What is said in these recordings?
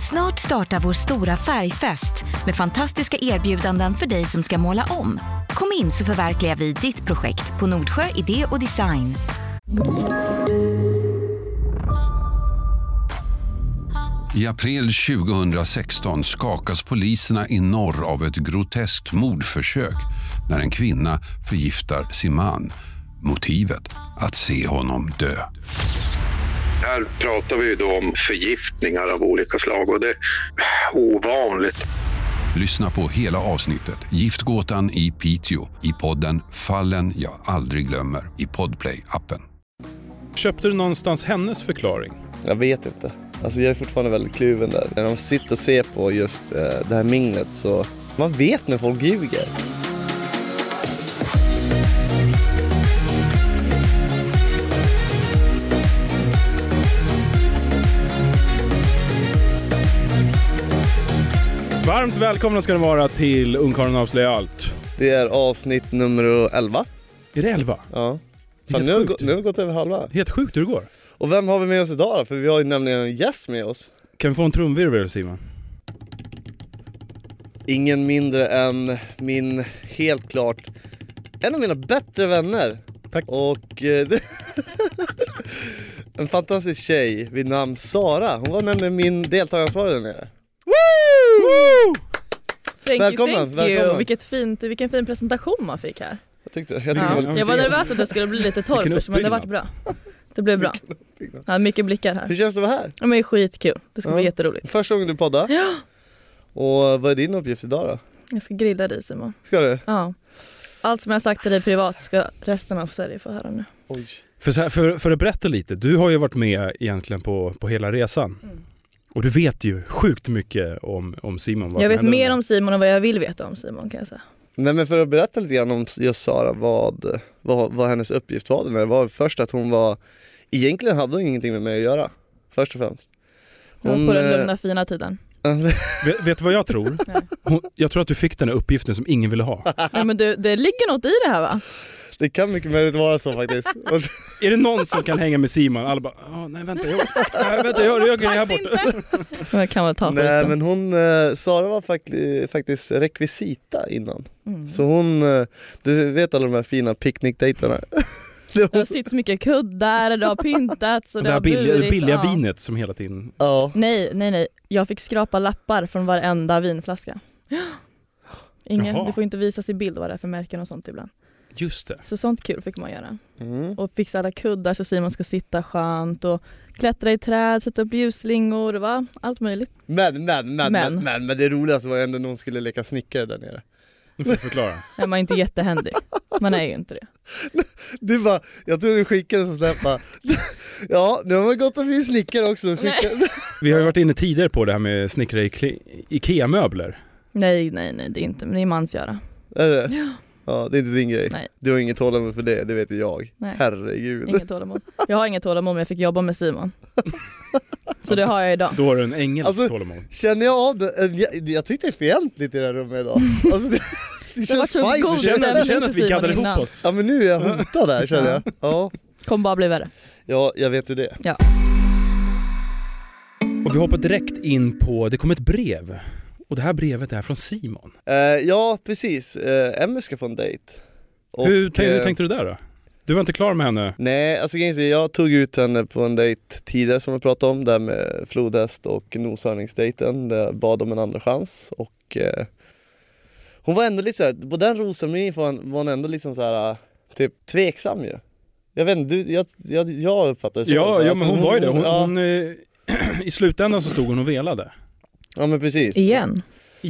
Snart startar vår stora färgfest med fantastiska erbjudanden för dig som ska måla om. Kom in så förverkligar vi ditt projekt på Nordsjö Idé och Design. I april 2016 skakas poliserna i norr av ett groteskt mordförsök när en kvinna förgiftar sin man. Motivet att se honom dö. Här pratar vi då om förgiftningar av olika slag och det är ovanligt. Lyssna på hela avsnittet Giftgåtan i Piteå i podden Fallen jag aldrig glömmer i Podplay-appen. Köpte du någonstans hennes förklaring? Jag vet inte. Alltså jag är fortfarande väldigt kluven där. När man sitter och ser på just det här minglet så man vet när folk ljuger. Varmt välkomna ska det vara till Ungkarlen avslöjar allt. Det är avsnitt nummer 11. Är det 11? Ja. Fan, nu har vi gått över halva. Helt sjukt hur det går. Och vem har vi med oss idag då? För vi har ju nämligen en gäst med oss. Kan vi få en trumvirvel, Simon? Ingen mindre än min, helt klart, en av mina bättre vänner. Tack. Och en fantastisk tjej vid namn Sara. Hon var nämligen min deltagaransvarig där nere. Woo! Välkommen. Vilken fin presentation man fick här. Jag tyckte det var lite jag var nervös att det skulle bli lite torrt, men det var bra. Det blev bra. Ja, mycket blickar här. Hur känns det att vara här? Ja, men skitkul. Det ska bli jätteroligt. Första gången du poddar? Ja. Och vad är din uppgift idag då? Jag ska grilla dig, Simon. Ska du? Ja. Allt som jag har sagt till dig privat ska resten av Sverige få höra nu. Oj. För att berätta lite, du har ju varit med egentligen på hela resan. Mm. Och du vet ju sjukt mycket om Simon. Jag vet mer om Simon än vad jag vill veta om Simon, kan jag säga. Nej, men för att berätta lite grann om just Sara, vad hennes uppgift var. Det var först att hon var, egentligen hade hon ingenting med mig att göra. Först och främst. Hon på den lugna fina tiden. Vet du vad jag tror? Jag tror att du fick den här uppgiften som ingen ville ha. Ja, men det ligger något i det här, va? Det kan mycket möjligt vara så faktiskt. Är det någon som kan hänga med Simon? Alla bara, nej vänta, jag är här borta. Jag kan väl ta nej, skiten. men Sara var faktiskt rekvisita innan. Så hon, du vet alla de här fina picknickdejterna. Det har sitt så mycket kuddar, det har pyntats och det har det billiga vinet som hela tiden. Ja. Nej. Jag fick skrapa lappar från varenda vinflaska. Du får inte visa sig bild vad det är för märken och sånt ibland. Just det. Så sånt kul fick man göra. Och fixa alla kuddar så Simon ska sitta skönt och klättra i träd, sätta upp ljusslingor, det var allt möjligt. Men det roligaste var ju ändå någon skulle leka snickare där nere. Nu får jag förklara. Ja, man är inte jättehändig. Man är ju inte det. Du bara, jag tror du skickade så snäppa. Ja, nu har man gått och bli snickare också. Vi har ju varit inne tidigare på det här med snickare IKEA-möbler. Nej, det är inte, men det är mansgöra. Är det? Ja. Ja, det är inte din grej. Nej. Du har inget tålamod för det vet jag. Nej. Herregud. Inget tålamod. Jag har inget tålamod, men jag fick jobba med Simon. Så det har jag idag. Då har du en engelsk tålamod. Känner jag av det? Jag tyckte det är fientligt i det här rummet idag. Alltså det känns spicy. Du känner att vi gaddar ihop oss. Ja, men nu är jag hotad där, känner jag. Ja. Kommer bara bli värre. Ja, jag vet ju det. Ja. Och vi hoppar direkt in på, det kom ett brev. Och det här brevet är från Simon. Ja, precis. Emmy ska få en dejt. Hur tänkte du där då? Du var inte klar med henne? Nej, alltså jag tog ut henne på en dejt tidigare som vi pratade om. Där med flodhäst och noshörningsdejten. Där jag bad om en andra chans. Och hon var ändå lite så här, på den rosen var hon ändå liksom så här, typ tveksam ju. Jag vet inte, jag uppfattar det så. Ja, alltså, men hon var ju det. Hon i slutändan så stod hon och velade. Ja, men precis. Igen.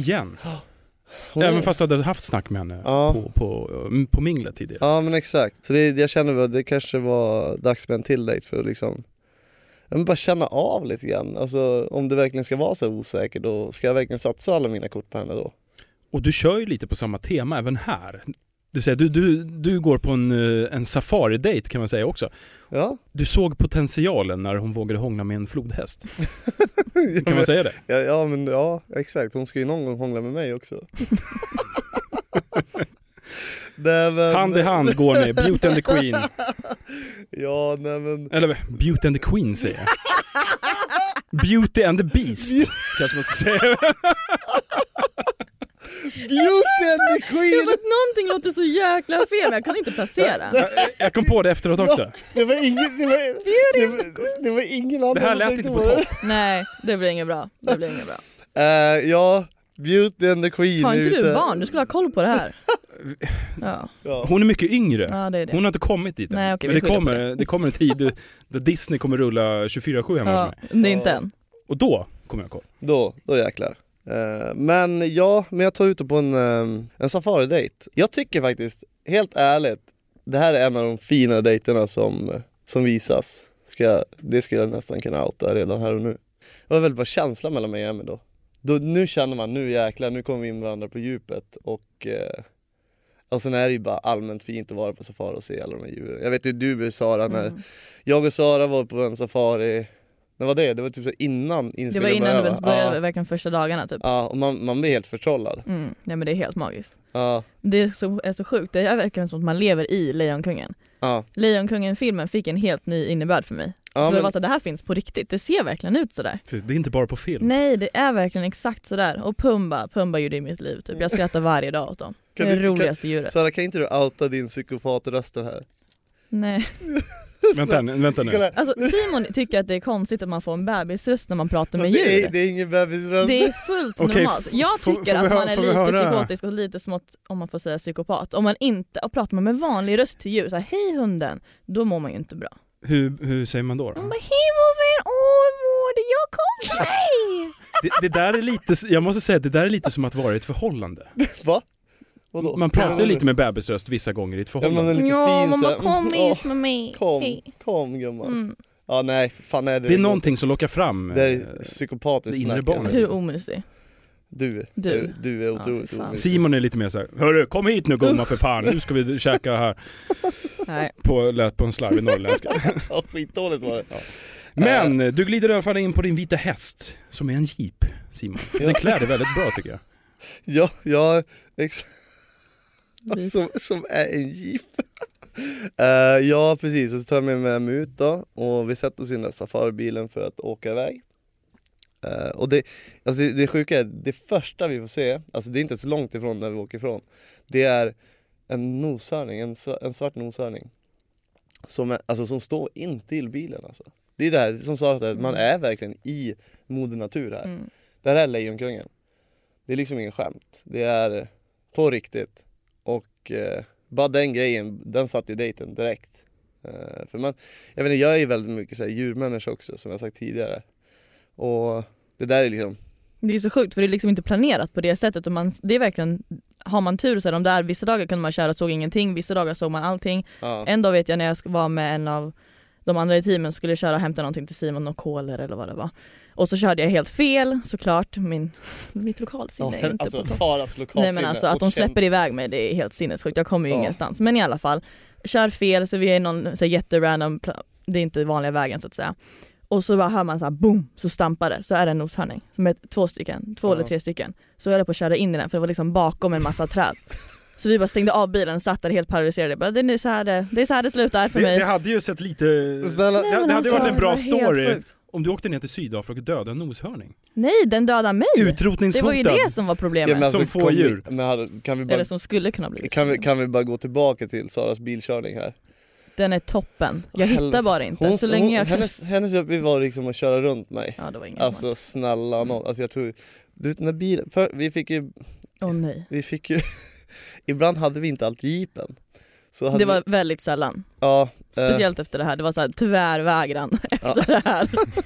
Även fast du hade haft snack med henne på minglet tidigare. Ja, men exakt. Så jag kände att det kanske var dags med en till dejt för att liksom bara känna av lite grann. Alltså, om det verkligen ska vara så osäker, då ska jag verkligen satsa alla mina kort på henne då. Och du kör ju lite på samma tema även här. Du säger, du går på en safari-date kan man säga också. Ja. Du såg potentialen när hon vågade hångla med en flodhäst. Kan man säga det? Ja, exakt. Hon ska ju någon gång hångla med mig också. Hand i hand går ni, Beauty and the Queen. Ja, nej men... Eller Beauty and the Queen säger jag. Beauty and the Beast kanske man ska säga. Beauty and the Queen! Jag vet, någonting låter så jäkla fel men jag kan inte placera. Jag kom på det efteråt också. Ja, det var ingen annan. Det här lät inte på topp. Nej, det blir inget bra. Ja, Beauty and the Queen. Har inte du barn? Du skulle ha koll på det här. Ja. Hon är mycket yngre. Ja, det är det. Hon har inte kommit dit än. Nej, okej, men det kommer en tid där Disney kommer rulla 24/7 hemma hos mig. Det är inte än. Och då kommer jag koll. Då jäklar. Men jag tar ut det på en safari-date. Jag tycker faktiskt, helt ärligt, det här är en av de fina dejterna som visas. Det skulle jag nästan kunna outa redan här och nu. Det var väldigt bra känsla mellan mig och Emmy då. Nu känner man, nu jäklar, nu kommer vi in varandra på djupet. Och sen är det ju bara allmänt fint att vara på safari och se alla de här djuren. Jag vet ju du och Sara, när jag och Sara var på en safari. Det var typ så innan inspelningen. Det var innan det började verkligen första dagarna typ. Ja, och man blir helt förtrollad. Nej, men det är helt magiskt. Ja. Det är så sjukt. Det är verkligen som att man lever i Lejonkungen. Ja. Lejonkungen-filmen fick en helt ny innebörd för mig. Så det var så, det här finns på riktigt. Det ser verkligen ut sådär. Det är inte bara på film. Nej, det är verkligen exakt sådär. Och Pumba gjorde i mitt liv typ. Jag skrattar varje dag åt dem. Det är det roligaste djuret. Sara, kan inte du outa din psykopatrösten här? Nej. Vänta nu. Alltså Simon tycker att det är konstigt att man får en bebisröst när man pratar med djur. Det är ingen bebisröst. Det är fullt normalt. Jag tycker att man är lite psykotisk och lite smått, om man får säga psykopat. Om man inte pratar man med vanlig röst till djur, så här, hej hunden, då mår man ju inte bra. Hur säger man då? Man bara, hej vovven, jag kom till dig. Det där är lite, jag måste säga att det där är lite som att vara i ett förhållande. Va? Man pratar lite med bebisröst vissa gånger i ett förhållande. Ja, man är lite fin, man kom med mig. Kom gumman. Ja, nej, fan är det är någonting som lockar fram det är psykopatiskt snack. Hur omysig? Du är otroligt omysig. Simon är lite mer så här: hörru, kom hit nu gumman för fan. Nu ska vi käka här. Nej. Lät på en slarvig norrländska. Ja, skitdåligt var det. Ja. Men du glider i alla fall in på din vita häst som är en jeep, Simon. Den klär dig väldigt bra tycker jag. Ja, som är en jeep. Ja, precis. Och så tar jag med mig ut då. Och vi sätter oss in i safaribilen för att åka iväg. Och det sjuka är, det första vi får se, alltså det är inte så långt ifrån där vi åker ifrån, det är en noshörning, en svart noshörning som står in till bilen alltså. Det är det här som sa att man är verkligen i moder natur här. Det här är Lejonkungen. Det är liksom ingen skämt. Det är på riktigt. Och bara den grejen, den satt ju dejten direkt. För jag är väldigt mycket så här djurmänniska också, som jag sagt tidigare. Och det där är liksom... Det är så sjukt för det är liksom inte planerat på det sättet. Och det är verkligen, har man tur så är de där, vissa dagar kunde man köra och såg ingenting, vissa dagar såg man allting. Ja. En dag vet jag när jag var med en av de andra i teamen, skulle köra och hämta någonting till Simon och koler eller vad det var. Och så körde jag helt fel, såklart. Mitt lokalsinne är inte alltså, på Saras lokalsinne. Nej, men alltså att de släpper iväg mig, det är helt sinnessjukt. Jag kommer ju ingenstans. Men i alla fall, kör fel så vi är någon så jätterandom, det är inte vanliga vägen så att säga. Och så bara hör man så här boom, så stampar det. Så är det en noshörning som är två eller tre stycken. Så jag höll på att köra in i den för det var liksom bakom en massa träd. Så vi bara stängde av bilen, satt där helt paralyserade. Det är så här det slutar för mig. Det hade ju sett lite... det hade varit en bra story om du åkte ner till Sydafrika och dödade en noshörning. Nej, den dödade mig. Utrotningshotad. Det var ju det som var problemet. Ja, alltså, som får djur. Eller som skulle kunna bli. Kan vi bara gå tillbaka till Saras bilkörning här? Den är toppen. Jag hittar bara inte. Så länge jag hennes uppgift var liksom att köra runt mig. Ja, det var inget alltså snälla någon. Alltså jag tror... Du vet, när bilen... vi fick ju... nej. Vi fick ju... Ibland hade vi inte alltid jeepen. Så det var väldigt sällan. Ja. Speciellt efter det här. Det var så här tvärvägran efter det här.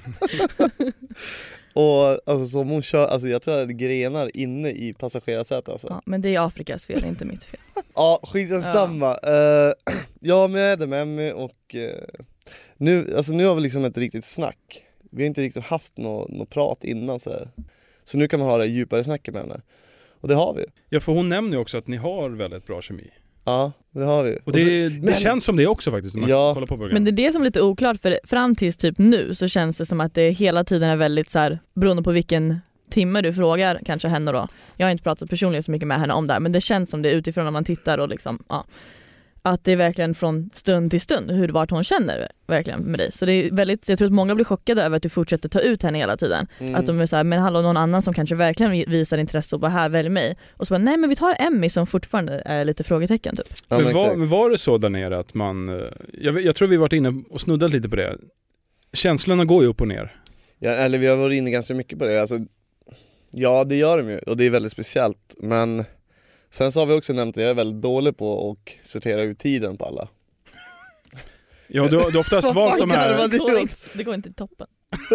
Och alltså som hon kör, alltså jag tror att det grenar inne i passagerarsätet alltså. Ja, men det är Afrikas fel, inte mitt fel. Ja, skitsamma. Ja, men jag är där med mig och nu har vi liksom ett riktigt snack. Vi har inte riktigt haft något prat innan så här. Så nu kan man ha det djupare snacket med henne. Och det har vi. Ja, för hon nämner ju också att ni har väldigt bra kemi. Ja, det har vi. Och det känns som det också faktiskt när man kollar på programmet. Men det är det som är lite oklart, för fram tills typ nu så känns det som att det hela tiden är väldigt så här, beroende på vilken timme du frågar kanske henne då. Jag har inte pratat personligen så mycket med henne om det här, men det känns som det utifrån när man tittar och liksom, ja. att det är verkligen från stund till stund hur vart hon känner verkligen med dig. Så det är väldigt, jag tror att många blir chockade över att du fortsätter ta ut henne hela tiden. Att de är så här, men hallå, någon annan som kanske verkligen visar intresse och bara här, välj mig. Och så bara, nej men vi tar Emmy som fortfarande är lite frågetecken typ. Ja, men var det så där nere att man, jag tror vi varit inne och snuddat lite på det. Känslorna går ju upp och ner. Ja, eller vi har varit inne ganska mycket på det. Alltså, ja, det gör de ju och det är väldigt speciellt. Men sen så har vi också nämnt att jag är väldigt dålig på att sortera ut tiden på alla. Ja, du har ofta valt de här. Det går inte i toppen.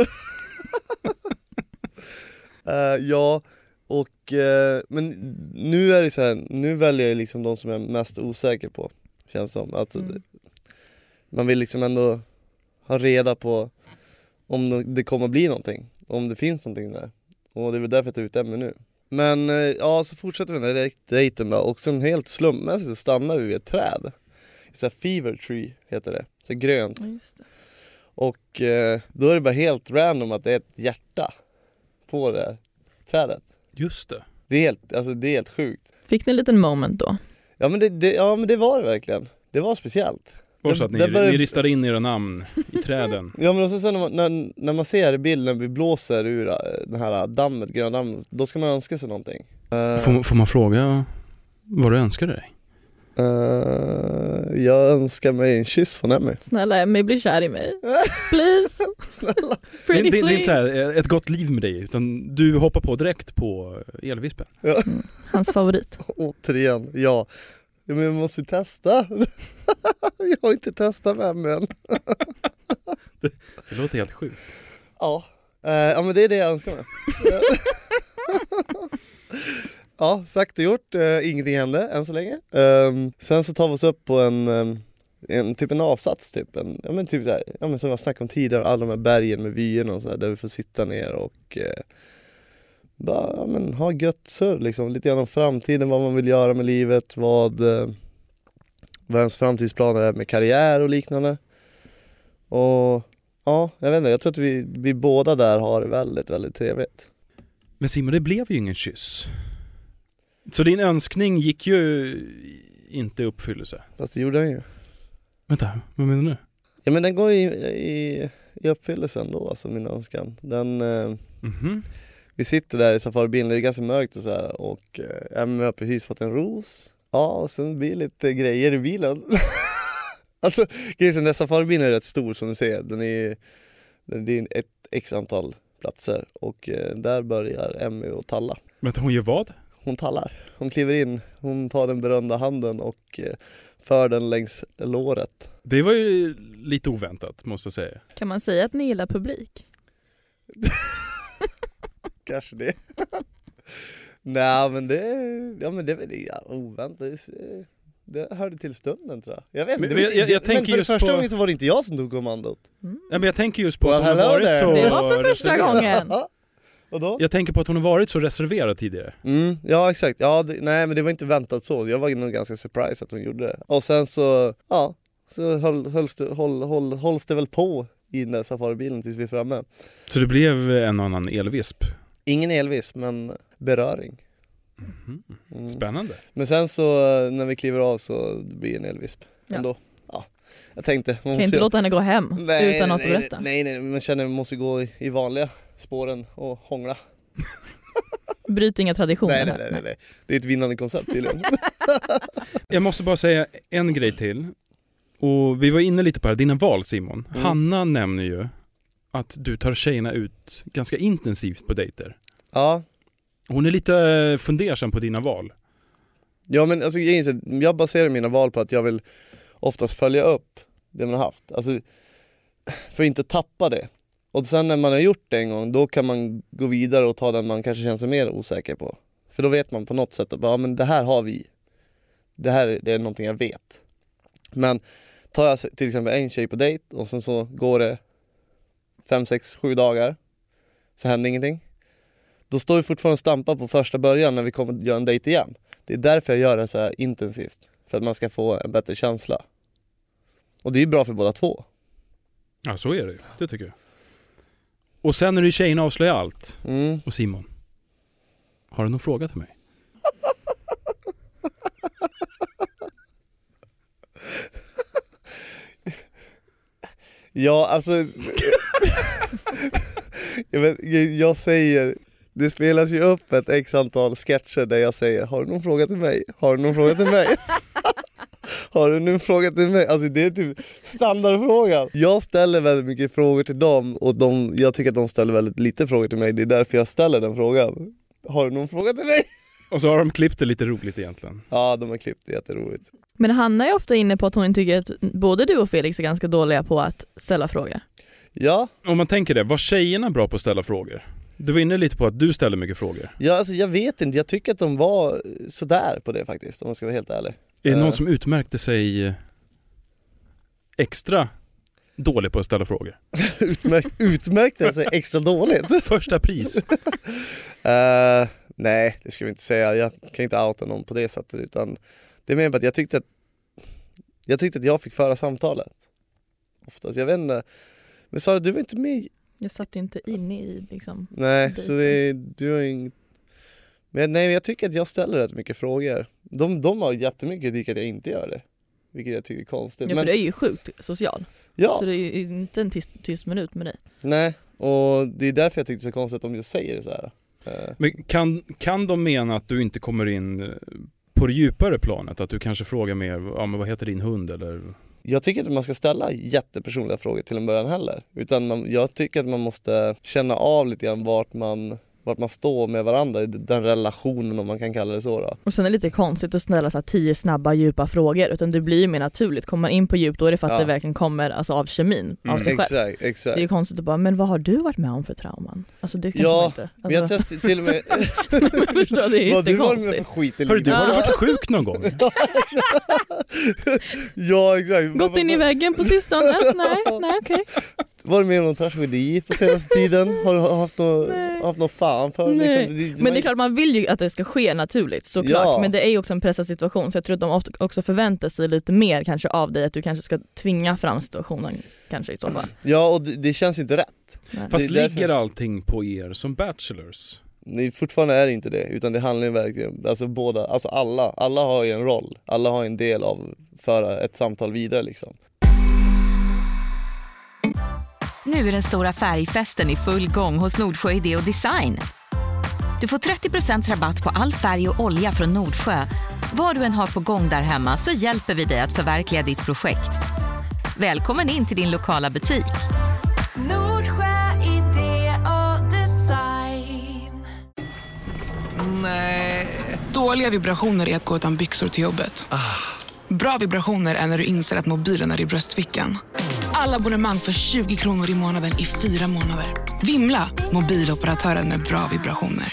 Ja, och men nu är det så här, nu väljer jag liksom de som jag är mest osäker på, känns som. Att man vill liksom ändå ha reda på om det kommer bli någonting, om det finns någonting där. Och det är väl därför jag tar ut Emmy nu. Men ja, så fortsätter vi den här dejten då. Och sen helt slumpmässigt så stannar vi vid ett träd. Så här fever tree heter det. Så grönt. Just det. Och då är det bara helt random att det är ett hjärta på det här trädet. Just det. Det är helt sjukt. Fick ni en liten moment då? Ja men det var det verkligen. Det var speciellt. Var så att ni ristade in era namn i träden. Ja men också sen när man ser bilden, vi blåser ur den här dammet, gröna dammet, då ska man önska sig någonting. Får man fråga vad du önskar dig? Jag önskar mig en kyss från Emmy. Snälla Emmy, bli kär i mig. Please. Snälla. Det är inte så här ett gott liv med dig, utan du hoppar på direkt på elvispen. Ja. Hans favorit. Återigen, ja. Men jag måste ju testa. Jag har inte testat med Emmy än. Det låter helt sjukt. Ja. Ja men det är det jag önskar mig. Ja, sagt och gjort. Ingenting hände än så länge. Sen så tar vi oss upp på en avsats typ. Typ så här, som jag snackade om tidigare, alla de här bergen med vyerna och så här, där vi får sitta ner och bara ha gött surr liksom. Lite grann om framtiden, vad man vill göra med livet, vad ens framtidsplaner är med karriär och liknande. Och ja, jag vet inte, jag tror att vi båda där har det väldigt, väldigt trevligt. Men Simon, det blev ju ingen kyss. Så din önskning gick ju inte i uppfyllelse. Fast det gjorde den ju. Vänta, vad menar du? Ja men den går i uppfyllelse ändå, alltså min önskan. Den, vi sitter där i safaribilen, det är ganska mörkt och så här. Och Emmy har precis fått en ros. Ja, och sen blir lite grejer i bilen. Alltså, den där safaribilen är rätt stor som du ser. Det är ett x antal platser. Och där börjar Emmy att talla. Men hon gör vad? Hon tallar. Hon kliver in, hon tar den berömda handen och för den längs låret. Det var ju lite oväntat, måste jag säga. Kan man säga att ni gillar publik? Kanske det. Nej, men det är oväntat. Det hörde till stunden, tror jag. Jag vet inte. Men för första gången så var det inte jag som tog kommandot. Ja, men jag tänker just på att hon har varit så... Det var för första gången. Och då? Jag tänker på att hon har varit så reserverad tidigare. Ja, exakt. Ja, nej, men det var inte väntat så. Jag var nog ganska surprised att hon gjorde det. Och sen så, ja, så hålls det väl på i den där safaribilen tills vi är framme. Så det blev en annan elvisp? Ingen elvisp, men beröring. Spännande. Men sen så när vi kliver av så blir det en elvisp. Ändå. Ja. Jag tänkte... Kan inte låta henne gå hem utan något att berätta? Nej, man känner att man måste gå i vanliga spåren och hångla. Bryt inga traditioner. Nej. Det är ett vinnande koncept tydligen. Jag måste bara säga en grej till. Och vi var inne lite på det här, dina val, Simon. Hanna nämner ju att du tar tjejerna ut ganska intensivt på dejter. Ja. Hon är lite fundersam på dina val. Ja, men alltså, jag baserar mina val på att jag vill oftast följa upp det man har haft. Alltså, för att inte tappa det. Och sen när man har gjort det en gång, då kan man gå vidare och ta den man kanske känner sig mer osäker på. För då vet man på något sätt att ja, men det här har vi. Det är någonting jag vet. Men tar jag till exempel en tjej på dejt och sen så går det 5, 6, 7 dagar så händer ingenting. Då står vi fortfarande och stampar på första början när vi kommer att göra en dejt igen. Det är därför jag gör det så här intensivt. För att man ska få en bättre känsla. Och det är ju bra för båda två. Ja, så är det ju. Det tycker jag. Och sen är det tjejerna avslöjar allt. Och Simon, har du någon fråga till mig? Ja, alltså jag säger, det spelas ju upp ett x antal sketcher där jag säger, har du någon fråga till mig? Har du någon fråga till mig? Har du någon fråga till mig? Alltså det är typ standardfrågan. Jag ställer väldigt mycket frågor till dem och jag tycker att de ställer väldigt lite frågor till mig. Det är därför jag ställer den frågan. Har du någon fråga till mig? Och så har de klippt det lite roligt egentligen. Ja, de har klippt det jätteroligt. Men Hanna är ofta inne på att hon tycker att både du och Felix är ganska dåliga på att ställa frågor. Ja. Om man tänker det, var tjejerna bra på att ställa frågor? Du var inne lite på att du ställer mycket frågor. Ja, alltså jag vet inte. Jag tycker att de var sådär på det faktiskt, om man ska vara helt ärlig. Är det någon som utmärkte sig extra dålig på att ställa frågor? Utmärkte sig extra dåligt? Första pris? Nej, det ska vi inte säga. Jag kan inte outa någon på det sättet, utan det är mer bara att jag tyckte att jag fick föra samtalet. Oftast, jag vet inte. Men Sara, du var inte med. Jag satt ju inte inne i liksom. Nej, så du har inget. Men nej, jag tycker att jag ställer rätt mycket frågor. De har jättemycket kritik att jag inte gör det. Vilket jag tycker är konstigt. Ja, för du är ju sjukt social. Ja. Så det är ju inte en tyst minut med dig. Nej, och det är därför jag tyckte det är så konstigt om jag säger det så här. Men kan de mena att du inte kommer in på det djupare planet? Att du kanske frågar mer, ja men vad heter din hund eller? Jag tycker inte man ska ställa jättepersonliga frågor till en början heller. Utan jag tycker att man måste känna av lite grann vart man står med varandra i den relationen, om man kan kalla det så då. Och sen är det lite konstigt att ställa så här 10 snabba djupa frågor, utan det blir ju mer naturligt. Kommer man in på djup, då är det för att det verkligen kommer alltså, av kemin, av sig själv. Exakt. Det är ju konstigt att bara, men vad har du varit med om för trauman? Alltså det kanske man inte. Alltså... men jag testade till och med... jag förstår, det är vad du var med för skit i livet. Du har du varit sjuk någon gång? Ja, exakt. Gått in i väggen på sistone? Nej, okej. Var du med om någon tragedi på senaste tiden? Har du haft något fan för? Liksom, men det är klart, man vill ju att det ska ske naturligt, såklart. Ja. Men det är ju också en pressad situation, så jag tror att de också förväntar sig lite mer kanske av dig, att du kanske ska tvinga fram situationen kanske i så fall. Ja, och det känns ju inte rätt. Nej. Fast ligger allting på er som bachelors? Nej, fortfarande är det inte det, utan det handlar ju verkligen, alltså båda, alltså alla har ju en roll, alla har en del av föra ett samtal vidare liksom. Nu är den stora färgfesten i full gång hos Nordsjö Idé och Design. Du får 30% rabatt på all färg och olja från Nordsjö. Vad du än har på gång där hemma, så hjälper vi dig att förverkliga ditt projekt. Välkommen in till din lokala butik. Nordsjö Idé och Design. Nej. Dåliga vibrationer är att gå utan byxor till jobbet. Bra vibrationer är när du inser att mobilen är i bröstfickan. Alla abonnemang för 20 kronor i månaden i 4 månader. Vimla, mobiloperatören med bra vibrationer.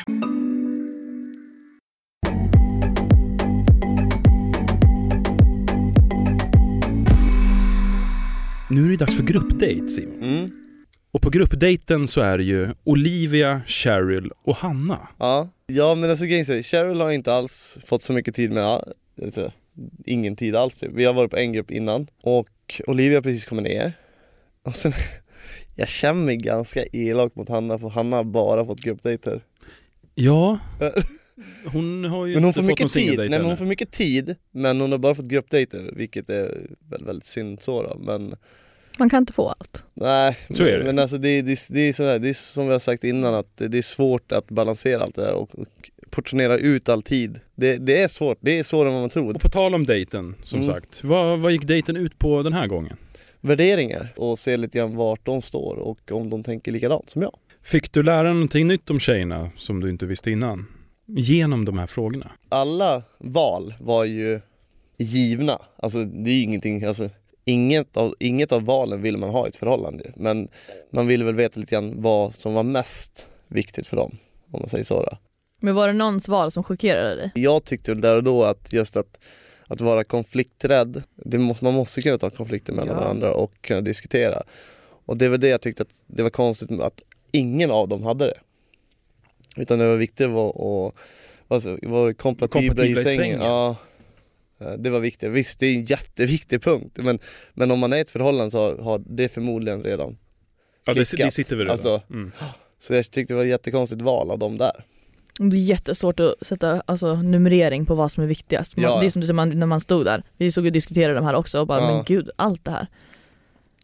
Nu är det dags för gruppdate, Simon. Och på gruppdaten så är det ju Olivia, Cheryl och Hanna. Ja, men alltså Cheryl har inte alls fått så mycket tid med, alltså, ingen tid alls typ. Vi har varit på en grupp innan och Olivia har precis kommit ner. Och sen, jag känner mig ganska elak mot Hanna, för Hanna har bara fått gruppdejter. Ja. Hon har ju men hon inte får mycket tid. Nej, men hon får mycket tid, men hon har bara fått gruppdejter, vilket är väldigt, väldigt synd så då, men man kan inte få allt. Nej, så är det. Men alltså det är sådär, det är som vi har sagt innan, att det är svårt att balansera allt det där och portionera ut all tid. Det är svårt, det är svårare än vad man tror. Och på tal om dejten, som sagt, vad gick dejten ut på den här gången? Värderingar, och se lite grann vart de står och om de tänker likadant som jag. Fick du lära någonting nytt om tjejerna som du inte visste innan genom de här frågorna? Alla val var ju givna. Alltså det är ingenting, alltså inget av valen vill man ha i ett förhållande, men man vill väl veta lite grann vad som var mest viktigt för dem, om man säger så då. Men var det någons val som chockerade dig? Jag tyckte där och då att just att vara konflikträdd, man måste kunna ta konflikter mellan varandra och kunna diskutera. Och det var det jag tyckte att det var konstigt att ingen av dem hade det. Utan det var viktigt att vara kompatibla i sängen. Ja, det var viktigt. Visst, det är en jätteviktig punkt. Men om man är i ett förhållande så har det förmodligen redan klickat. Det sitter vi redan. Alltså, så jag tyckte det var ett jättekonstigt val av dem där. Det är jättesvårt att sätta numrering på vad som är viktigast. Det är som du säger, när man stod där. Vi såg och diskuterade de här också och bara, men gud, allt det här.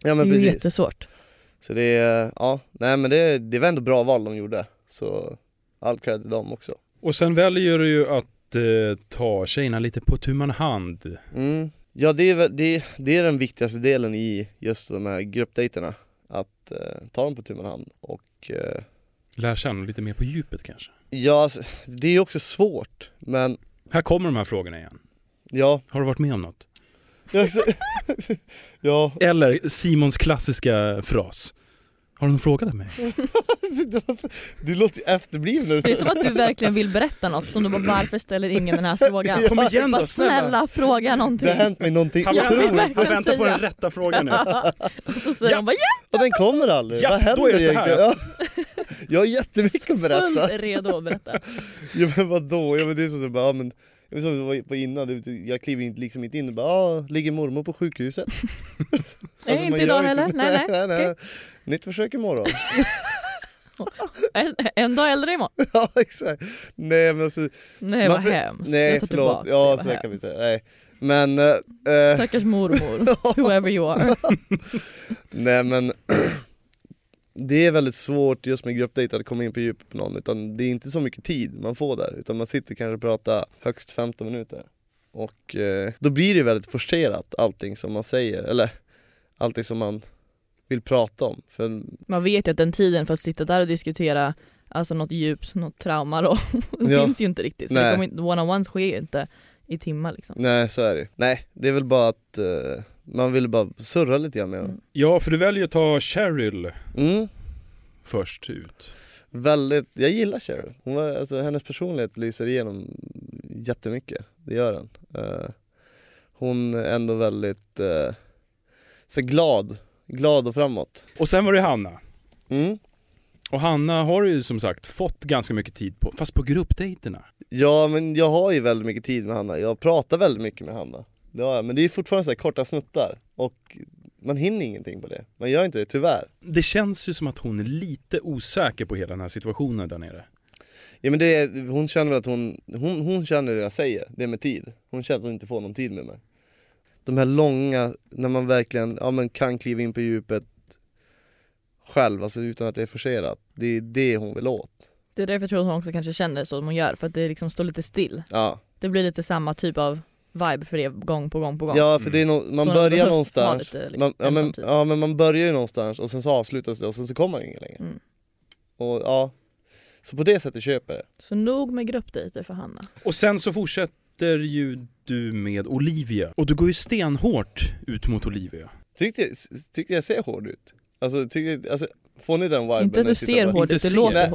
Ja, men Det är ju precis. jättesvårt. Så det är, ja, nej men det var ändå bra val de gjorde. Så all cred till dem också. Och sen väljer du ju att ta tjejerna lite på tu man hand. Ja, det är den viktigaste delen i just de här gruppdejterna. Att ta dem på tu man hand. Och Lär känna lite mer på djupet kanske. ja, alltså, det är också svårt. Men Här kommer de här frågorna igen. ja. Har du varit med om något? Ja. Eller Simons klassiska fras. Har du frågat mig? Du låter ju efterbliven när du Det är som att du verkligen vill berätta något som du bara, varför ställer ingen den här frågan? Kom igen då, Bara snälla fråga någonting. Det har hänt mig någonting Han otroligt. väntar på den rätta frågan nu. Och så säger de bara Och den kommer aldrig. Ja, Vad händer då är det så här. egentligen? Ja. Jag har jättemycket att berätta. fullt redo att berätta. Ja, men vadå? Ja, men det är så bara, ja, men jag vet som det var innan, jag kliver inte liksom inte in och bara, ligger mormor på sjukhuset. Nej, man inte gör idag inte- heller. Nej. Okej. Nytt försök imorgon. En dag äldre imorgon. Ja, exakt. Nej, men alltså, Nej, vad man för- hemskt. Nej, Jag tar förlåt. tillbaka Ja, det, så vad kan vi hemskt. säga. Nej. Men Stackars mormor, whoever you are. nej, men det är väldigt svårt just med gruppdejt att komma in på djupet på någon, utan det är inte så mycket tid man får där, utan man sitter kanske och pratar högst 15 minuter. Och då blir det väldigt forcerat allting som man säger, eller allting som man vill prata om. För Man vet ju att den tiden för att sitta där och diskutera alltså något djupt, något trauma då, det Ja. finns ju inte riktigt. För Nej. det kommer inte, one-on-ones sker ju inte i timmar liksom. nej, så är det. Nej, det är väl bara att man vill bara surra lite grann med dem. Ja, för du väljer att ta Cheryl först ut. Väldigt, jag gillar Cheryl. Hon var, alltså, hennes personlighet lyser igenom jättemycket. Det gör den. Hon är ändå väldigt så glad och framåt. Och sen var det Hanna. Mm. Och Hanna har ju som sagt fått ganska mycket tid på, fast på gruppdejterna. Ja, men jag har ju väldigt mycket tid med Hanna. Jag pratar väldigt mycket med Hanna. Det har jag. Men det är fortfarande så här korta snuttar. Och man hinner ingenting på det. Man gör inte det, tyvärr. Det känns ju som att hon är lite osäker på hela den här situationen där nere. Ja, men hon känner väl att hon känner det jag säger. Det är med tid. Hon känner att hon inte får någon tid med mig. De här långa, när man verkligen kan kliva in på djupet själv, alltså utan att det är forcerat. Det är det hon vill åt. Det är därför jag tror att hon också kanske känner så som hon gör, för att det liksom står lite still. Ja. Det blir lite samma typ av vibe för det gång på gång. Ja, för det är man Så börjar behövs någonstans. lite, liksom, Men man börjar ju någonstans och sen så avslutas det och sen så kommer man ingen längre. Mm. Och ja, så på det sättet köper jag det. Så nog med gruppdejter för Hanna. Och sen så fortsätter ju du med Olivia. Och du går ju stenhårt ut mot Olivia. Tyckte jag ser hård ut? Alltså, får ni den viben? Inte att när du jag sitter ser bara- hård ut, Inte du ser. låter Nej. hård.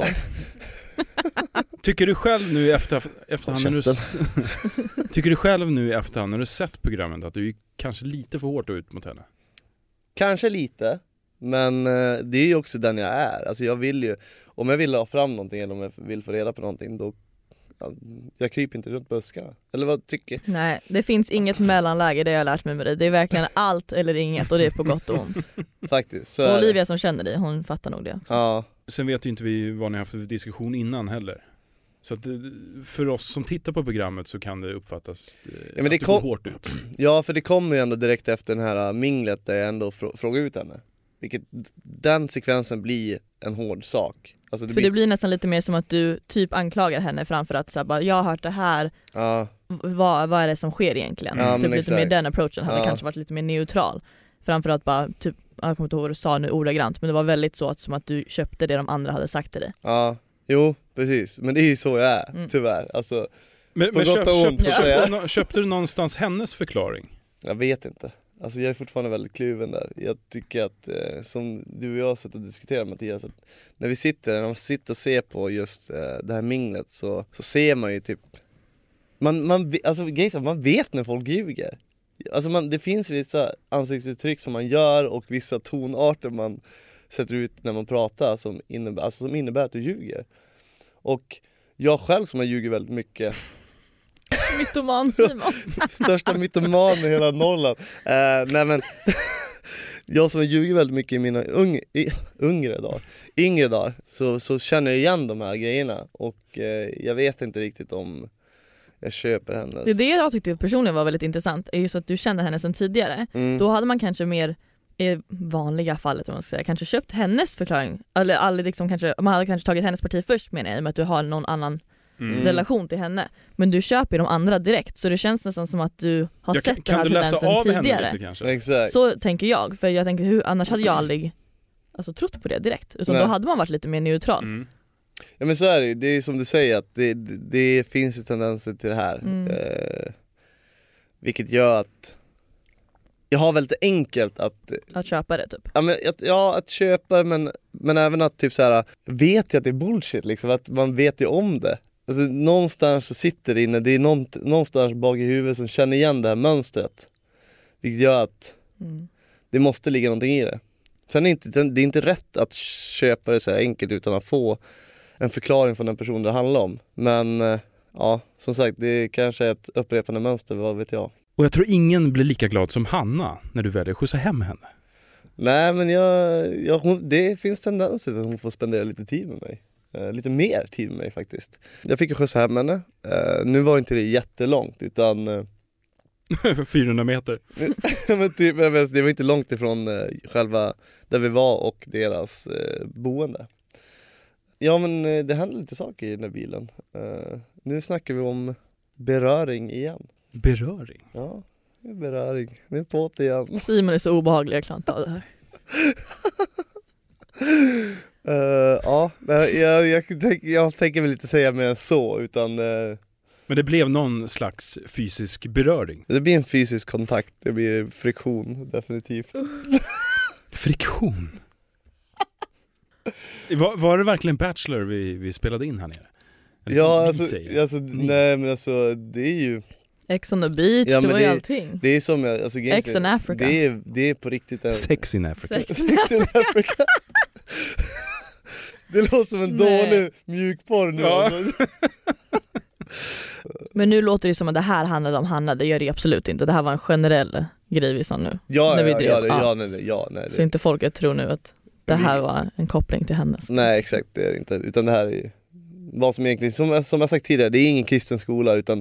Tycker du själv nu efterhand när du käften. tycker du själv nu i efterhand när du sett programmet att du är kanske lite för hårt ut mot henne? Kanske lite, men det är ju också den jag är. Alltså jag vill ju, om jag vill ha fram någonting eller om jag vill få reda på någonting, då jag kryper inte runt buskarna. Eller vad tycker? Nej, det finns inget mellanläge, det har jag lärt mig med dig. Det är verkligen allt eller inget, och det är på gott och ont. Faktiskt, så Och är det. Olivia som känner dig, hon fattar nog det också. Ja, Sen vet ju inte vi vad ni har haft för diskussion innan heller. Så att för oss som tittar på programmet så kan det uppfattas men att det du går kom- hårt ut. ja, för det kommer ju ändå direkt efter den här minglet där jag ändå frågar ut henne. Vilket, den sekvensen blir en hård sak. Alltså För det blir nästan lite mer som att du typ anklagar henne framför att så här, bara, jag har hört det här, ja, vad är det som sker egentligen? Ja, typ men lite mer exakt. den approachen hade Ja. kanske varit lite mer neutral. Framför att bara, typ, jag kommer inte ihåg vad du sa nu ordagrant, men det var väldigt så att, som att du köpte det de andra hade sagt till dig. ja, jo, precis. Men det är ju så jag är, tyvärr. Alltså, Men På gott och ont, så att säga. köpte du någonstans hennes förklaring? jag vet inte. Alltså jag är fortfarande väldigt kluven där. Jag tycker att, som du och jag har suttit och diskuterat, Mattias, att när man sitter och ser på just det här minglet så ser man ju typ, man vet när folk ljuger. Alltså det finns vissa ansiktsuttryck som man gör och vissa tonarter man sätter ut när man pratar som innebär att du ljuger. Och jag själv som har ljugit väldigt mycket, Mytoman Simon. största mytoman i hela Norrland. Nej men jag som har ljugit väldigt mycket i mina yngre dagar så känner jag igen de här grejerna och jag vet inte riktigt om jag köper hennes. Det är det jag tyckte personligen var väldigt intressant, är ju så att du kände henne sedan tidigare. Mm. Då hade man kanske mer i vanliga fallet om man ska säga, kanske köpt hennes förklaring eller aldrig liksom kanske, man hade kanske tagit hennes parti först menar jag, med att du har någon annan relation till henne, men du köper ju de andra direkt, så det känns nästan som att du har sett den här tendensen tidigare. Lite, Exakt. Så tänker jag, för jag tänker annars hade jag aldrig trott på det direkt, utan då hade man varit lite mer neutral. Ja men så är det är som du säger att det finns ju tendenser till det här. Vilket gör att jag har väldigt enkelt att köpa det typ. Ja men att köpa, men även att typ så här, vet jag att det är bullshit liksom, att man vet ju om det. Alltså någonstans så sitter det inne, det är någonstans bak i huvudet som känner igen det här mönstret. Vilket gör att det måste ligga någonting i det. Sen är det är inte rätt att köpa det så här enkelt utan att få en förklaring från den personen det handlar om. Men ja, som sagt, det kanske är ett upprepande mönster, vad vet jag. Och jag tror ingen blir lika glad som Hanna när du väljer att skjutsa hem henne. Nej, men det finns tendenser att hon får spendera lite tid med mig. Lite mer tid med mig faktiskt. Jag fick ju skjutsa hem henne. Nu var inte det jättelångt, utan 400 meter. Men typ, det var inte långt ifrån själva där vi var och deras boende. Ja, men det hände lite saker i den här bilen. Nu snackar vi om beröring igen. Beröring? Ja, beröring. Vi är på det igen. Simon är så obehaglig, jag klarar inte av det här. Ja, jag tänker väl inte säga mer än så, utan... Men det blev någon slags fysisk beröring? Det blir en fysisk kontakt, det blir friktion, definitivt. Friktion? Var det verkligen Bachelor vi spelade in här nere? Eller ja, nej men alltså det är ju... Ex on the beach, det var ju allting. Det är som, alltså, Ex in Africa. Det är på riktigt Sex in Africa. Sex in Africa. Det låter som en dålig mjukporr nu. Ja. Men nu låter det som att det här handlade om Hanna, det gör det absolut inte. Det här var en generell grej vi sa nu. Nej. Så inte folket tror nu att det här var en koppling till hennes. Nej, exakt, det är det inte. Utan det här är vad som egentligen, som jag sagt tidigare, det är ingen kristen skola, utan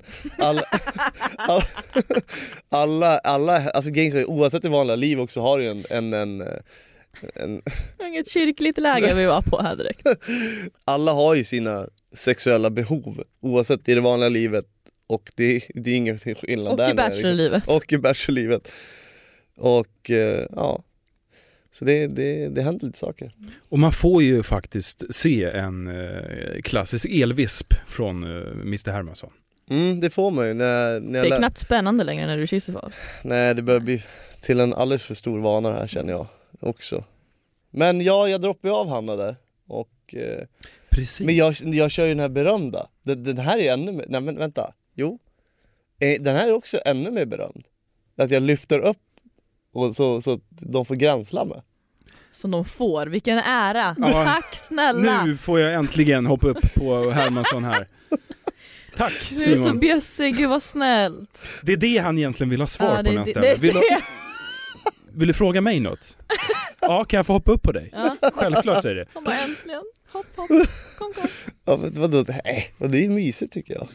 alla alltså gangster, oavsett i vanliga liv också har ju en inget kyrkligt läge vi var på här direkt. Alla har ju sina sexuella behov, oavsett i det vanliga livet, och det är ingen skillnad och där. I bachelorlivet. Liksom. Och i bachelorlivet. Och ja, så det händer lite saker. Och man får ju faktiskt se en klassisk elvisp från Mr. Hermansson. Det får man ju. Det är knappt spännande längre när du kysser folk. Nej, det börjar bli till en alldeles för stor vana här, känner jag också. Men ja, jag droppar ju av Hanna där. Och, precis. Men jag kör ju den här berömda. Den här är ännu mer... Nej men vänta. Jo. Den här är också ännu mer berömd. Att jag lyfter upp och så de får gränslamma. Som de får, vilken ära. Ja, tack snälla. Nu får jag äntligen hoppa upp på Hermansson här. Tack Simon. Du är så bjössig, gud vad snällt. Det är det han egentligen vill ha svar på när han ställer. Vill du fråga mig något? Ja, kan jag få hoppa upp på dig? Ja. Självklart säger det. Han bara äntligen, hopp, kom. Ja, men vadå? Nej, det är mysigt tycker jag.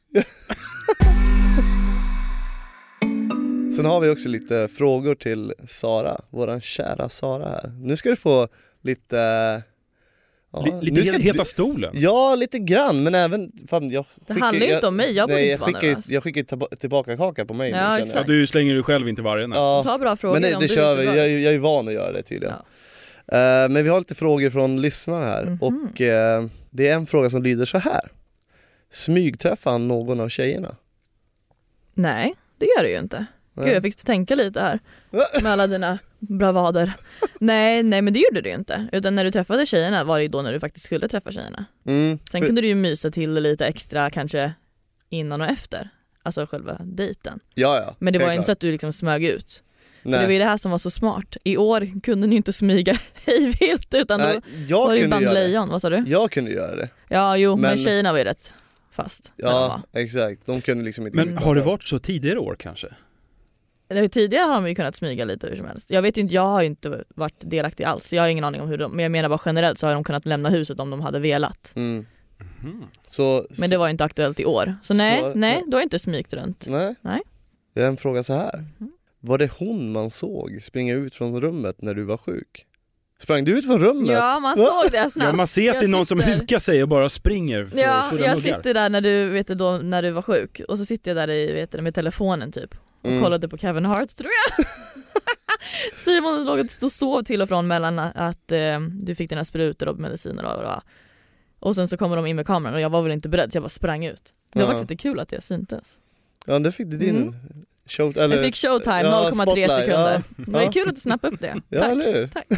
Sen har vi också lite frågor till Sara, våran kära Sara här. Nu ska du få lite... Ja, lite heta stolen? Ja, lite grann, men även... Det handlar ju inte om mig, jag borde inte vara nervös. Jag skickar tillbaka kaka på mig. Ja, exakt. Ja, du slänger ju själv inte varje natt. Ja, ta bra frågor. Men det kör vi, jag är van att göra det tydligen. Ja. Men vi har lite frågor från lyssnare här. Och det är en fråga som lyder så här. Smygträffar han någon av tjejerna? Nej, det gör det ju inte. Gud, jag fick tänka lite här med alla dina bravader. Nej, men det gjorde du ju inte. Utan när du träffade tjejerna var det ju då när du faktiskt skulle träffa tjejerna. Sen kunde du ju mysa till lite extra kanske innan och efter. Alltså själva dejten. Ja. Men det var ju inte så att du liksom smög ut. Så det var ju det här som var så smart. I år kunde ni inte smyga hejvilt utan då var det ju bandlejon. Vad sa du? Jag kunde göra det. Ja, jo, men tjejerna var ju rätt fast. Ja, exakt. De kunde liksom inte... Men har det varit så tidigare år kanske? Eller tidigare har de ju kunnat smyga lite hur som helst. Jag vet ju inte, jag har ju inte varit delaktig alls. Jag har ingen aning om hur men jag menar bara generellt så har de kunnat lämna huset om de hade velat. Men det var ju inte aktuellt i år. Så nej, du har inte smygt runt. Nej. Det är en fråga så här. var det hon man såg springa ut från rummet när du var sjuk? Sprang du ut från rummet? Ja, man såg det snabbt. Ja, man ser att det är någon som hukar sig och bara springer för jag muggar. sitter där när du var sjuk. Och så sitter jag där med telefonen typ. Och kollade på Kevin Hart, tror jag. Simon låg och sov till och från mellan att du fick dina sprutor och mediciner. Och sen så kommer de in med kameran och jag var väl inte beredd, så jag bara sprang ut. Det var faktiskt lite kul att jag syntes. Ja, det fick du din show, eller... Jag fick showtime, 0,3 sekunder. Det var kul att du snappade upp det. Ja, Tack. eller hur? Tack.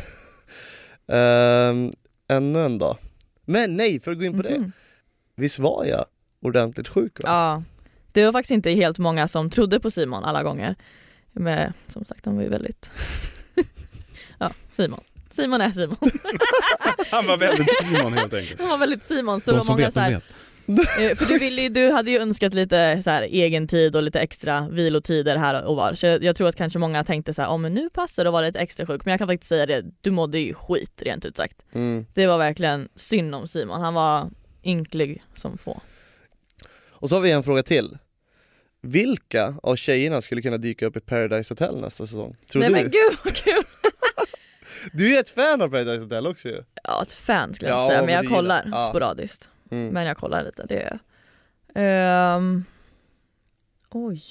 Ännu en dag. Men nej, för att gå in på det. Visst var jag ordentligt sjuk, va? Ja, det var faktiskt inte helt många som trodde på Simon alla gånger. Men som sagt, han var ju väldigt... ja, Simon är Simon. Han var väldigt Simon helt enkelt. Han var väldigt Simon. Så de då som många vet, så här, vet. För du hade ju önskat lite så här egen tid och lite extra vilotider här och var. Så jag tror att kanske många tänkte så här, men nu passar det att vara lite extra sjuk. Men jag kan faktiskt säga det, du mådde ju skit rent ut sagt. Det var verkligen synd om Simon. Han var ynklig som få. Och så har vi en fråga till. Vilka av tjejerna skulle kunna dyka upp i Paradise Hotel nästa säsong? Tror du? Men gud vad kul! Du är ett fan av Paradise Hotel också ju. Ja, ett fan skulle jag säga, men jag kollar sporadiskt. Men jag kollar lite, det är... Oj.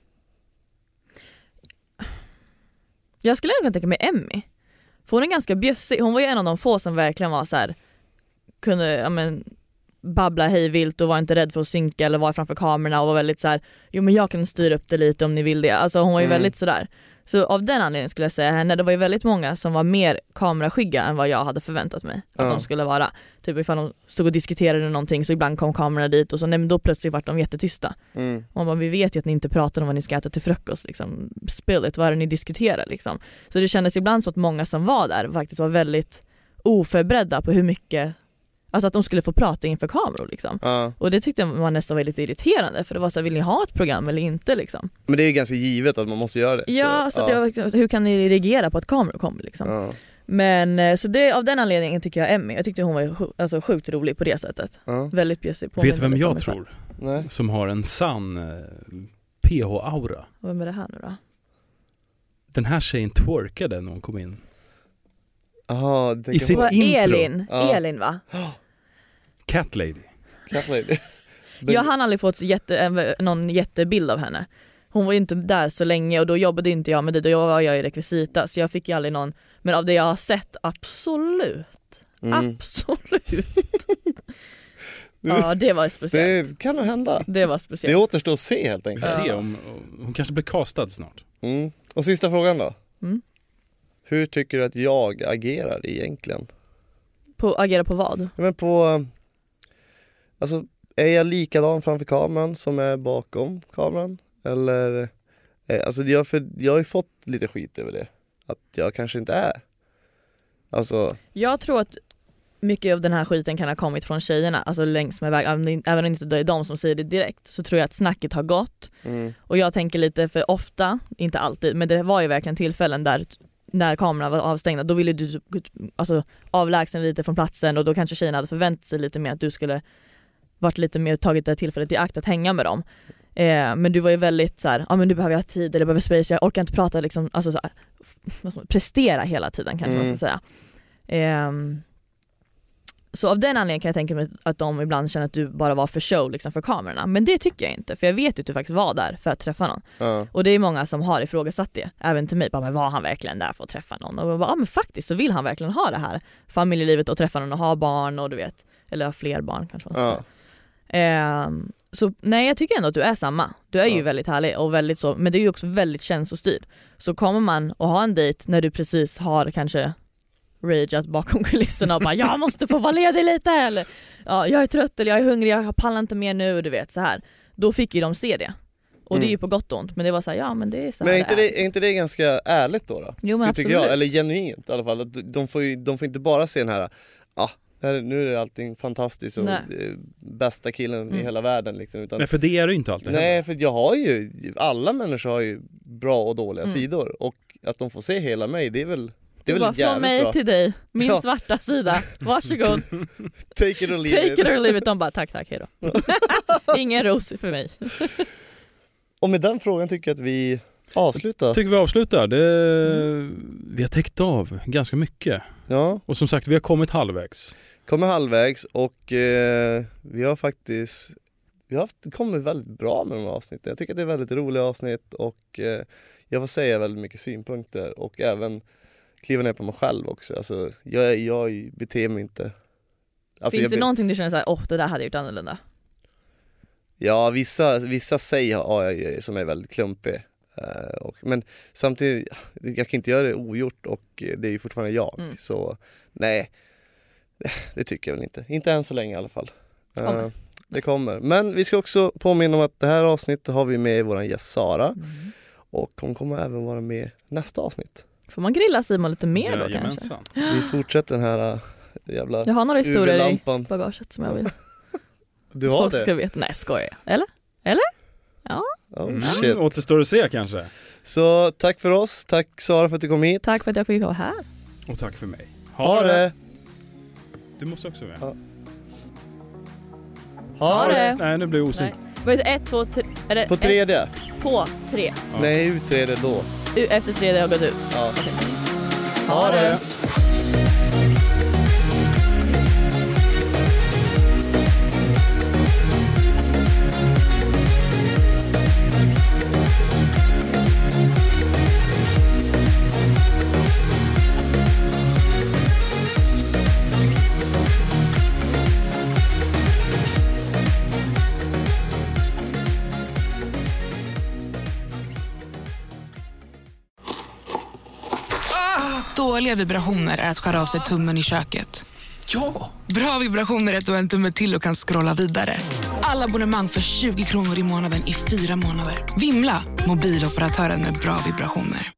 Jag skulle även tänka mig Emmy. För hon är ganska bjössig. Hon var ju en av de få som verkligen var så här, kunde babbla hej vilt och var inte rädd för att synka eller vara framför kamerorna och var väldigt så här, jo men jag kan styra upp det lite om ni vill det. Alltså hon var ju väldigt sådär. Så av den anledningen skulle jag säga henne, det var ju väldigt många som var mer kameraskygga än vad jag hade förväntat mig att de skulle vara. Typ ifall de stod och diskuterade någonting så ibland kom kamerorna dit och så nej, men då plötsligt var de jättetysta. Och man bara, vi vet ju att ni inte pratar om vad ni ska äta till frukost liksom. Spill it, vad är det ni diskuterar liksom. Så det kändes ibland så att många som var där faktiskt var väldigt oförberedda på hur mycket, alltså att de skulle få prata inför kameror liksom. Och det tyckte man nästan var lite irriterande. För det var så här, vill ni ha ett program eller inte liksom? Men det är ganska givet att man måste göra det. Ja, så att hur kan ni reagera på att kameror kommer liksom? Men så det, av den anledningen tycker jag Emmy. Jag tyckte hon var sjukt rolig på det sättet. Väldigt bjussig på. Vet du vem jag tror? Nej. Som har en sann PH-aura. Vem är det här nu då? Den här tjejen twerkade när hon kom in. I sitt intro. Elin va? Cat Lady. Jag hann aldrig fått någon jättebild av henne. Hon var ju inte där så länge och då jobbade inte jag med det. Då var jag i rekvisita så jag fick ju aldrig någon. Men av det jag har sett, absolut. Absolut. Ja, det var speciellt. Det kan nog hända. Det var speciellt. Det återstår att se helt enkelt. Se om hon kanske blir castad snart. Och sista frågan då. Hur tycker du att jag agerar egentligen? Agera på vad? Men på... Alltså, är jag likadan framför kameran som är bakom kameran? Eller... Alltså, jag har ju fått lite skit över det. Att jag kanske inte är. Alltså... Jag tror att mycket av den här skiten kan ha kommit från tjejerna. Alltså längs med vägen. Även om det är de som säger det direkt. Så tror jag att snacket har gått. Och jag tänker lite för ofta, inte alltid. Men det var ju verkligen tillfällen där... När kameran var avstängda, då ville du avlägsna lite från platsen och då kanske tjejerna hade förväntat sig lite mer att du skulle varit lite mer tagit det tillfället i akt att hänga med dem. Men du var ju väldigt så här, men du behöver ha tid eller behöver space, jag orkar inte prata liksom, alltså så här, prestera hela tiden kanske man ska säga. Så av den anledningen kan jag tänka mig att de ibland känner att du bara var för show liksom, för kamerorna. Men det tycker jag inte, för jag vet att du faktiskt var där för att träffa någon. Och det är många som har ifrågasatt det, även till mig. Bara, men var han verkligen där för att träffa någon? Och jag bara, men faktiskt så vill han verkligen ha det här familjelivet och träffa någon och ha barn och du vet, eller ha fler barn kanske man ska säga. Så nej, jag tycker ändå att du är samma. Du är ju väldigt härlig och väldigt så, men det är ju också väldigt känslostyrd. Så kommer man att ha en dejt när du precis har kanske rageat bakom kulisserna och bara jag måste få vara ledig lite eller jag är trött eller jag är hungrig, jag pallar inte mer nu, du vet så här. Då fick ju de se det. Och det är ju på gott och ont, men det var så här, men det är så här. Men är inte det ganska ärligt då? Jo, men absolut. Jag, eller genuint i alla fall. De får inte bara se den här nu är allting fantastiskt och bästa killen i hela världen liksom, utan... Nej, för det är det inte alltid. Nej, för alla människor har ju bra och dåliga sidor och att de får se hela mig, det är väl från mig bra. Till dig, min svarta sida. Varsågod. Take it or leave it. De bara tack, hej då. Ingen ros för mig. Och med den frågan tycker jag att vi avsluta. Tycker vi avslutar. Vi har täckt av ganska mycket. Ja. Och som sagt, vi har kommit halvvägs. Och vi har faktiskt kommit väldigt bra med de här avsnitten. Jag tycker att det är väldigt roliga avsnitt och jag får säga väldigt mycket synpunkter och även kliva ner på mig själv också. Alltså, jag beter mig inte. Alltså, finns det någonting du känner såhär, det där hade jag gjort annorlunda? Ja, vissa säger som är väldigt klumpig. Men samtidigt, jag kan inte göra det ogjort och det är ju fortfarande jag. Så nej, det tycker jag väl inte. Inte än så länge i alla fall. Det kommer. Men vi ska också påminna om att det här avsnittet har vi med vår gäst Sara. Och hon kommer även vara med nästa avsnitt. Får man grilla Simon lite mer då kanske? Vi fortsätter den här jävla jag har några historier i UV-lampan. bagaget som jag vill. Du har folk det? Ska veta. Nej, skojar jag. Eller? Ja. Shit. Återstår att se kanske. Så tack för oss. Tack Sara för att du kom hit. Tack för att jag fick vara här. Och tack för mig. Ha det! Du måste också med. Ja. Ha det! Nej, nu blir jag osäker. 1, 2, 3. Är det På tredje? På 3. Ja. Nej, utträde då. Efter 3 har jag gått ut. Ja. Okay. Ha det! Dåliga vibrationer är att skära av sig tummen i köket. Ja! Bra vibrationer är att du har en tumme till och kan scrolla vidare. Alla abonnemang för 20 kronor i månaden i 4 månader. Vimla! Mobiloperatören med bra vibrationer.